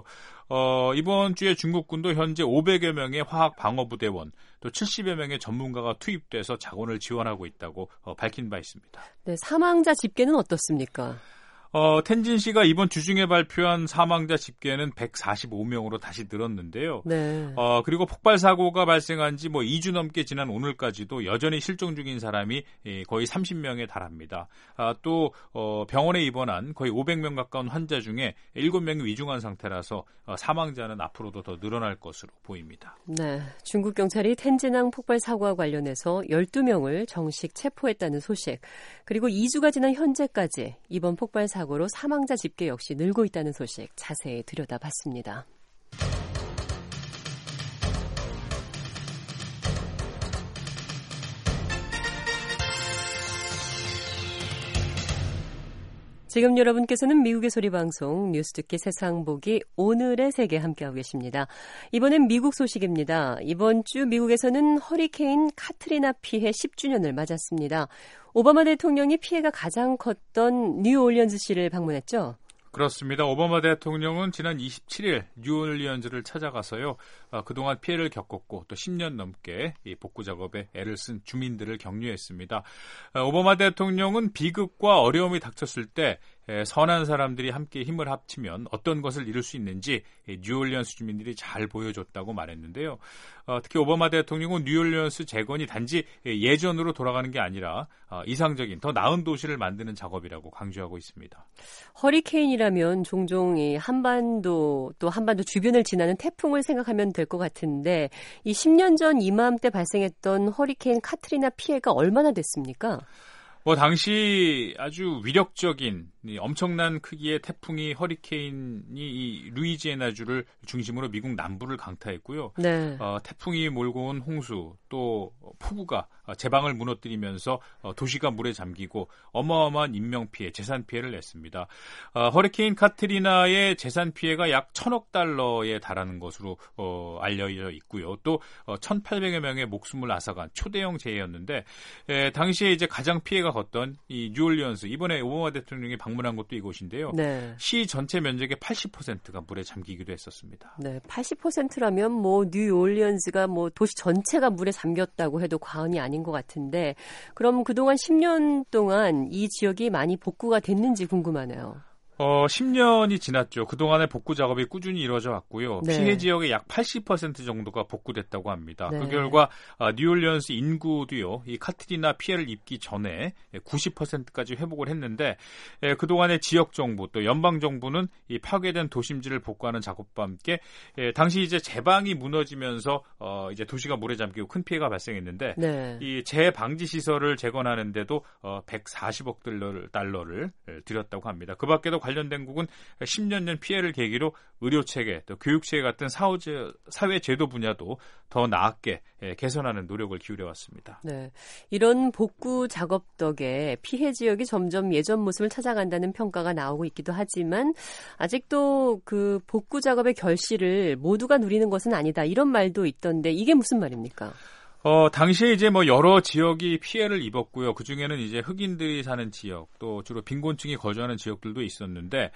이번 주에 중국군도 현재 500여 명의 화학방어부대원 또 70여 명의 전문가가 투입돼서 자원을 지원하고 있다고 밝힌 바 있습니다. 네, 사망자 집계는 어떻습니까? 텐진시가 이번 주중에 발표한 사망자 집계는 145명으로 다시 늘었는데요. 네. 그리고 폭발 사고가 발생한 지 2주 넘게 지난 오늘까지도 여전히 실종 중인 사람이 거의 30명에 달합니다. 또 병원에 입원한 거의 500명 가까운 환자 중에 7명이 위중한 상태라서 사망자는 앞으로도 더 늘어날 것으로 보입니다. 네, 중국 경찰이 텐진항 폭발 사고와 관련해서 12명을 정식 체포했다는 소식, 그리고 2주가 지난 현재까지 이번 폭발 사고로 사망자 집계 역시 늘고 있다는 소식 자세히 들여다봤습니다. 지금 여러분께서는 미국의 소리방송 뉴스 듣기 세상 보기 오늘의 세계 함께하고 계십니다. 이번엔 미국 소식입니다. 이번 주 미국에서는 허리케인 카트리나 피해 10주년을 맞았습니다. 오바마 대통령이 피해가 가장 컸던 뉴올리언즈시를 방문했죠. 그렇습니다. 오바마 대통령은 지난 27일 뉴올리언즈를 찾아가서요. 그동안 피해를 겪었고 또 10년 넘게 이 복구 작업에 애를 쓴 주민들을 격려했습니다. 오바마 대통령은 비극과 어려움이 닥쳤을 때 선한 사람들이 함께 힘을 합치면 어떤 것을 이룰 수 있는지 뉴올리언스 주민들이 잘 보여줬다고 말했는데요. 특히 오바마 대통령은 뉴올리언스 재건이 단지 예전으로 돌아가는 게 아니라 이상적인 더 나은 도시를 만드는 작업이라고 강조하고 있습니다. 허리케인이라면 종종 이 한반도 또 한반도 주변을 지나는 태풍을 생각하면 될 것 같은데 이 10년 전 이맘때 발생했던 허리케인 카트리나 피해가 얼마나 됐습니까? 당시 아주 위력적인 엄청난 크기의 태풍이 허리케인이 이 루이지애나주를 중심으로 미국 남부를 강타했고요. 네. 태풍이 몰고 온 홍수 또 폭우가 제방을 무너뜨리면서 도시가 물에 잠기고 어마어마한 인명피해, 재산 피해를 냈습니다. 허리케인 카트리나의 재산 피해가 약 1,000억 달러에 달하는 것으로 알려져 있고요. 또 1,800여 명의 목숨을 앗아간 초대형 재해였는데 당시에 이제 가장 피해가 컸던 이 뉴올리언스, 이번에 오바마 대통령이 방문한 곳도 이곳인데요. 네. 시 전체 면적의 80%가 물에 잠기기도 했었습니다. 네, 80%라면 뭐 뉴올리언스가 뭐 도시 전체가 물에 잠겼다고 해도 과언이 아닌 것 같은데, 그럼 그동안 10년 동안 이 지역이 많이 복구가 됐는지 궁금하네요. 10년이 지났죠. 그동안의 복구 작업이 꾸준히 이루어져 왔고요. 네. 피해 지역의 약 80% 정도가 복구됐다고 합니다. 네. 그 결과 뉴올리언스 인구도요, 이 카트리나 피해를 입기 전에 90%까지 회복을 했는데, 그동안의 지역 정부 또 연방 정부는 이 파괴된 도심지를 복구하는 작업과 함께 당시 이제 제방이 무너지면서 이제 도시가 물에 잠기고 큰 피해가 발생했는데, 네. 이 재방지 시설을 재건하는데도 140억 달러를 들였다고 합니다. 그 밖에도 관련된 국은 10년 전 피해를 계기로 의료체계, 또 교육체계 같은 사회제도 분야도 더 나았게 개선하는 노력을 기울여왔습니다. 네, 이런 복구 작업 덕에 피해 지역이 점점 예전 모습을 찾아간다는 평가가 나오고 있기도 하지만 아직도 그 복구 작업의 결실을 모두가 누리는 것은 아니다, 이런 말도 있던데 이게 무슨 말입니까? 당시에 이제 뭐 여러 지역이 피해를 입었고요. 그 중에는 이제 흑인들이 사는 지역, 또 주로 빈곤층이 거주하는 지역들도 있었는데,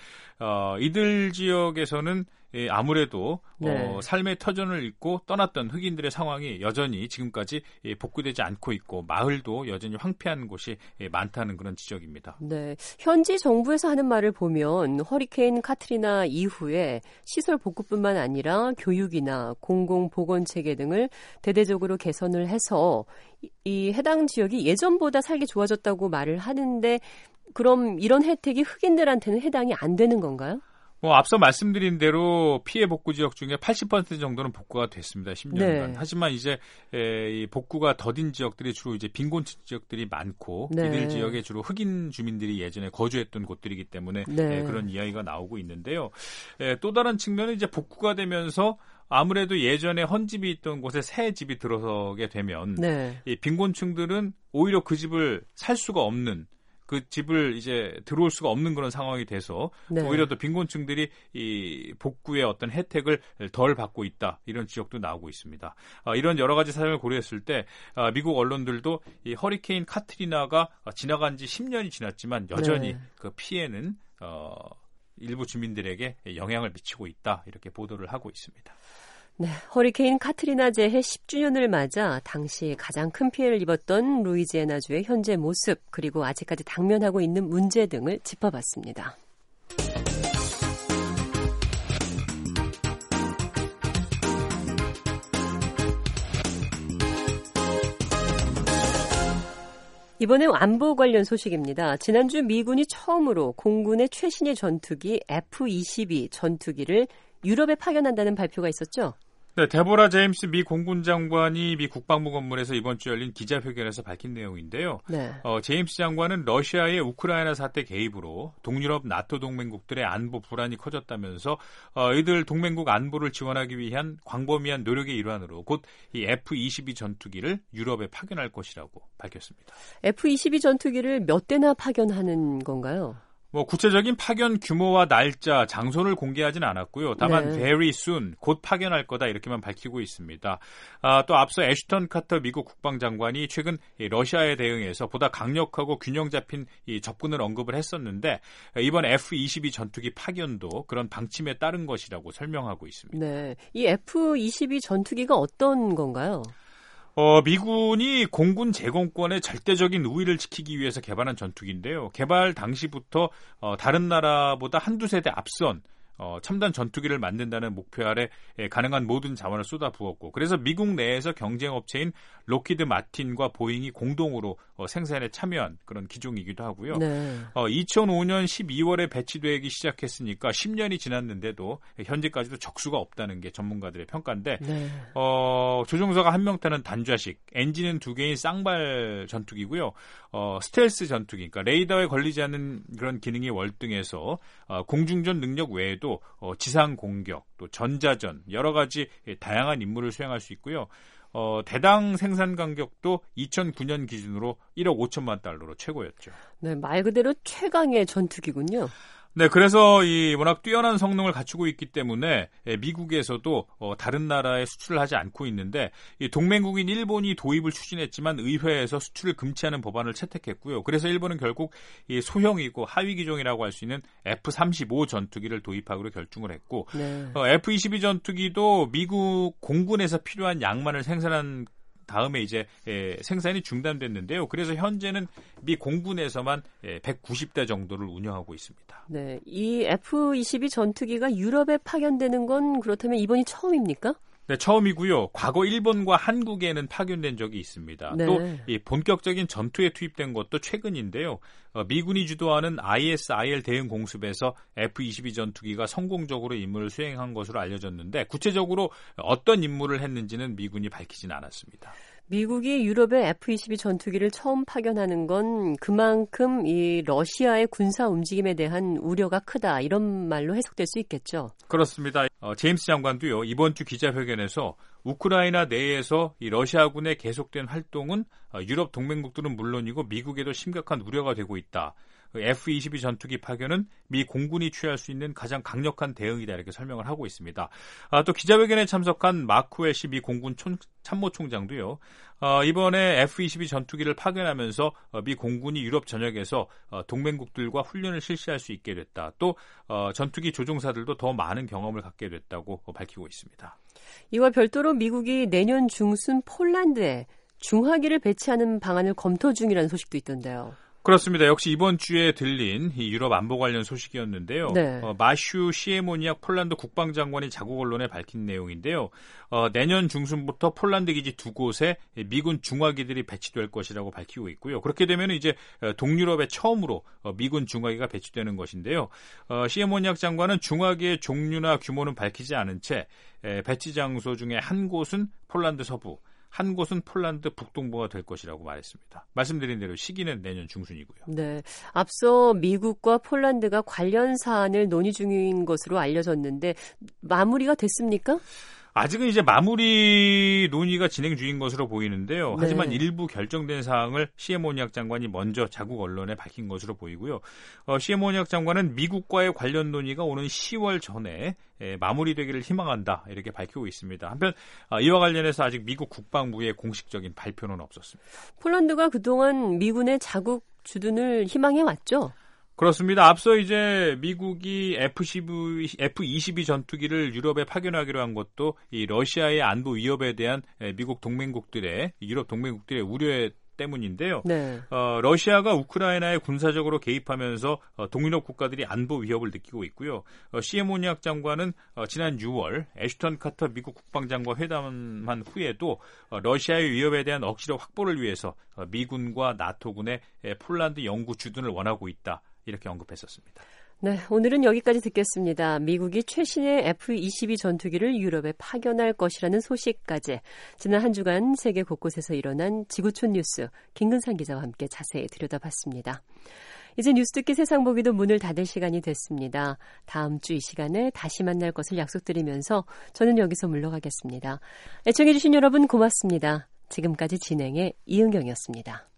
이들 지역에서는 아무래도 네. 삶의 터전을 잃고 떠났던 흑인들의 상황이 여전히 지금까지 복구되지 않고 있고, 마을도 여전히 황폐한 곳이 많다는 그런 지적입니다. 네, 현지 정부에서 하는 말을 보면 허리케인 카트리나 이후에 시설 복구뿐만 아니라 교육이나 공공보건체계 등을 대대적으로 개선을 해서 이 해당 지역이 예전보다 살기 좋아졌다고 말을 하는데, 그럼 이런 혜택이 흑인들한테는 해당이 안 되는 건가요? 앞서 말씀드린 대로 피해 복구 지역 중에 80% 정도는 복구가 됐습니다. 10년간. 네. 하지만 이제 이 복구가 더딘 지역들이 주로 이제 빈곤층 지역들이 많고, 네. 이들 지역에 주로 흑인 주민들이 예전에 거주했던 곳들이기 때문에 네. 그런 이야기가 나오고 있는데요. 또 다른 측면은 이제 복구가 되면서 아무래도 예전에 헌집이 있던 곳에 새 집이 들어서게 되면 네. 이 빈곤층들은 오히려 그 집을 살 수가 없는, 그 집을 이제 들어올 수가 없는 그런 상황이 돼서 네. 오히려 더 빈곤층들이 이 복구의 어떤 혜택을 덜 받고 있다, 이런 지적도 나오고 있습니다. 이런 여러 가지 사정을 고려했을 때 미국 언론들도 이 허리케인 카트리나가 지나간 지 10년이 지났지만 여전히 네. 그 피해는 일부 주민들에게 영향을 미치고 있다, 이렇게 보도를 하고 있습니다. 네, 허리케인 카트리나 재해 10주년을 맞아 당시 가장 큰 피해를 입었던 루이지애나주의 현재 모습, 그리고 아직까지 당면하고 있는 문제 등을 짚어봤습니다. 이번엔 안보 관련 소식입니다. 지난주 미군이 처음으로 공군의 최신의 전투기 F-22 전투기를 유럽에 파견한다는 발표가 있었죠? 네, 데보라 제임스 미 공군 장관이 미 국방부 건물에서 이번 주 열린 기자회견에서 밝힌 내용인데요. 네. 제임스 장관은 러시아의 우크라이나 사태 개입으로 동유럽 나토 동맹국들의 안보 불안이 커졌다면서 이들 동맹국 안보를 지원하기 위한 광범위한 노력의 일환으로 곧 이 F-22 전투기를 유럽에 파견할 것이라고 밝혔습니다. F-22 전투기를 몇 대나 파견하는 건가요? 구체적인 파견 규모와 날짜, 장소를 공개하지는 않았고요. 다만 네. very soon, 곧 파견할 거다, 이렇게만 밝히고 있습니다. 또 앞서 애슈턴 카터 미국 국방장관이 최근 러시아에 대응해서 보다 강력하고 균형 잡힌 이 접근을 언급을 했었는데, 이번 F-22 전투기 파견도 그런 방침에 따른 것이라고 설명하고 있습니다. 네, 이 F-22 전투기가 어떤 건가요? 미군이 공군 제공권의 절대적인 우위를 지키기 위해서 개발한 전투기인데요. 개발 당시부터 다른 나라보다 한두 세대 앞선 첨단 전투기를 만든다는 목표 아래 가능한 모든 자원을 쏟아부었고, 그래서 미국 내에서 경쟁 업체인 록히드 마틴과 보잉이 공동으로 생산에 참여한 그런 기종이기도 하고요. 네. 2005년 12월에 배치되기 시작했으니까 10년이 지났는데도 현재까지도 적수가 없다는 게 전문가들의 평가인데 네. 조종사가 1명 타는 단좌식, 엔진은 2개인 쌍발 전투기고요. 스텔스 전투기, 그러니까 레이더에 걸리지 않는 그런 기능이 월등해서 공중전 능력 외에도 지상 공격, 또 전자전 여러 가지 다양한 임무를 수행할 수 있고요. 대당 생산 간격도 2009년 기준으로 1억 5천만 달러로 최고였죠. 네, 말 그대로 최강의 전투기군요. 네, 그래서 이 워낙 뛰어난 성능을 갖추고 있기 때문에 미국에서도 다른 나라에 수출을 하지 않고 있는데 이 동맹국인 일본이 도입을 추진했지만 의회에서 수출을 금지하는 법안을 채택했고요. 그래서 일본은 결국 이 소형이고 하위 기종이라고 할 수 있는 F-35 전투기를 도입하기로 결정을 했고 네. F-22 전투기도 미국 공군에서 필요한 양만을 생산한 다음에 이제 생산이 중단됐는데요. 그래서 현재는 미 공군에서만 190대 정도를 운영하고 있습니다. 네, 이 F-22 전투기가 유럽에 파견되는 건 그렇다면 이번이 처음입니까? 네, 처음이고요. 과거 일본과 한국에는 파견된 적이 있습니다. 네. 또 이 본격적인 전투에 투입된 것도 최근인데요. 미군이 주도하는 ISIL 대응 공습에서 F-22 전투기가 성공적으로 임무를 수행한 것으로 알려졌는데 구체적으로 어떤 임무를 했는지는 미군이 밝히진 않았습니다. 미국이 유럽에 F-22 전투기를 처음 파견하는 건 그만큼 이 러시아의 군사 움직임에 대한 우려가 크다 이런 말로 해석될 수 있겠죠. 그렇습니다. 제임스 장관도요. 이번 주 기자회견에서 우크라이나 내에서 이 러시아군의 계속된 활동은 유럽 동맹국들은 물론이고 미국에도 심각한 우려가 되고 있다. F-22 전투기 파견은 미 공군이 취할 수 있는 가장 강력한 대응이다 이렇게 설명을 하고 있습니다. 또 기자회견에 참석한 마크 웰시 미 공군 참모총장도요. 이번에 F-22 전투기를 파견하면서 미 공군이 유럽 전역에서 동맹국들과 훈련을 실시할 수 있게 됐다. 또 전투기 조종사들도 더 많은 경험을 갖게 됐다고 밝히고 있습니다. 이와 별도로 미국이 내년 중순 폴란드에 중화기를 배치하는 방안을 검토 중이라는 소식도 있던데요. 그렇습니다. 역시 이번 주에 들린 이 유럽 안보 관련 소식이었는데요. 네. 마슈 시에모니악 폴란드 국방장관이 자국 언론에 밝힌 내용인데요. 내년 중순부터 폴란드 기지 2곳에 미군 중화기들이 배치될 것이라고 밝히고 있고요. 그렇게 되면 이제 동유럽에 처음으로 미군 중화기가 배치되는 것인데요. 시에모니악 장관은 중화기의 종류나 규모는 밝히지 않은 채 배치 장소 중에 한 곳은 폴란드 서부, 한 곳은 폴란드 북동부가 될 것이라고 말했습니다. 말씀드린 대로 시기는 내년 중순이고요. 네, 앞서 미국과 폴란드가 관련 사안을 논의 중인 것으로 알려졌는데 마무리가 됐습니까? 아직은 이제 마무리 논의가 진행 중인 것으로 보이는데요. 하지만 네. 일부 결정된 사항을 시에모니악 장관이 먼저 자국 언론에 밝힌 것으로 보이고요. 시에모니악 장관은 미국과의 관련 논의가 오는 10월 전에 마무리되기를 희망한다 이렇게 밝히고 있습니다. 한편 이와 관련해서 아직 미국 국방부의 공식적인 발표는 없었습니다. 폴란드가 그동안 미군의 자국 주둔을 희망해왔죠? 그렇습니다. 앞서 이제 미국이 F-22 전투기를 유럽에 파견하기로 한 것도 이 러시아의 안보 위협에 대한 미국 동맹국들의 유럽 동맹국들의 우려 때문인데요. 네. 러시아가 우크라이나에 군사적으로 개입하면서 동유럽 국가들이 안보 위협을 느끼고 있고요. 시에모니악 장관은 지난 6월 애슈턴 카터 미국 국방장관 회담한 후에도 러시아의 위협에 대한 억지로 확보를 위해서 미군과 나토군의 폴란드 영구 주둔을 원하고 있다. 이렇게 언급했었습니다. 네, 오늘은 여기까지 듣겠습니다. 미국이 최신의 F-22 전투기를 유럽에 파견할 것이라는 소식까지 지난 한 주간 세계 곳곳에서 일어난 지구촌 뉴스 김근상 기자와 함께 자세히 들여다봤습니다. 이제 뉴스 듣기 세상 보기도 문을 닫을 시간이 됐습니다. 다음 주 이 시간에 다시 만날 것을 약속드리면서 저는 여기서 물러가겠습니다. 애청해 주신 여러분 고맙습니다. 지금까지 진행의 이은경이었습니다.